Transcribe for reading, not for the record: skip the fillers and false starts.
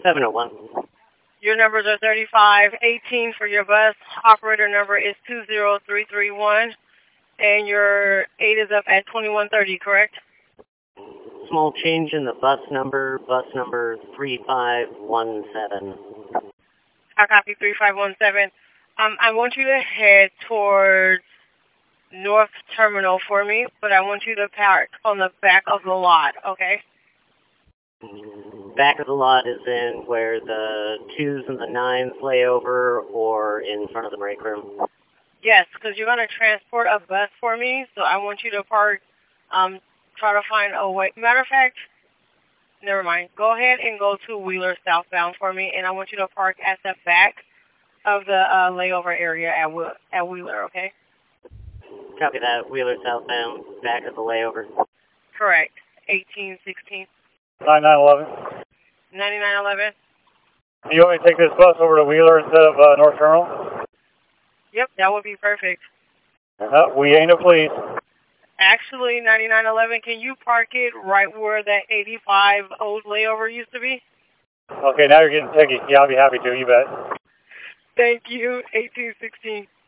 701. Your numbers are 3518 for your bus. Operator number is 20331. And your 8 is up at 2130, correct? Small change in the bus number 3517. I copy 3517. I want you to head towards North Terminal for me, but I want you to park on the back of the lot, okay? Back of the lot is in where the 2s and the 9s lay over, or in front of the break room? Yes, because you're going to transport a bus for me, so I want you to park, try to find a way. Matter of fact, never mind. Go ahead and go to Wheeler southbound for me, and I want you to park at the back of the layover area at Wheeler, okay? Copy that. Wheeler southbound, back of the layover. Correct. 1816. 9911. 9911. You want me to take this bus over to Wheeler instead of North Terminal? Yep, that would be perfect. We ain't no police. Actually, 9911, can you park it right where that 85 old layover used to be? Okay, now you're getting picky. Yeah, I'll be happy to. You bet. Thank you. 1816.